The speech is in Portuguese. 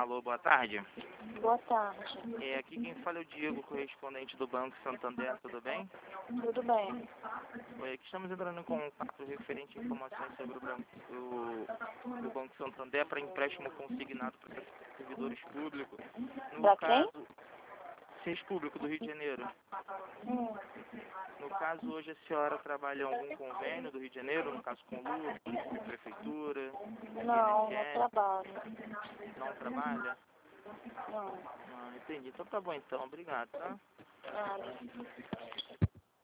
Alô, boa tarde. Boa tarde. Aqui quem fala é o Diego, correspondente do Banco Santander, tudo bem? Tudo bem. Aqui estamos entrando em contato referente a informações sobre o Banco Santander para empréstimo consignado para servidores públicos. Para quem? Serviço Público do Rio de Janeiro. No caso, hoje a senhora trabalha em algum convênio do Rio de Janeiro, no caso com LUT, Prefeitura? Não, INSS? não trabalho. Não trabalha? Não. Entendi. Então tá bom então, obrigado, tá? Nada.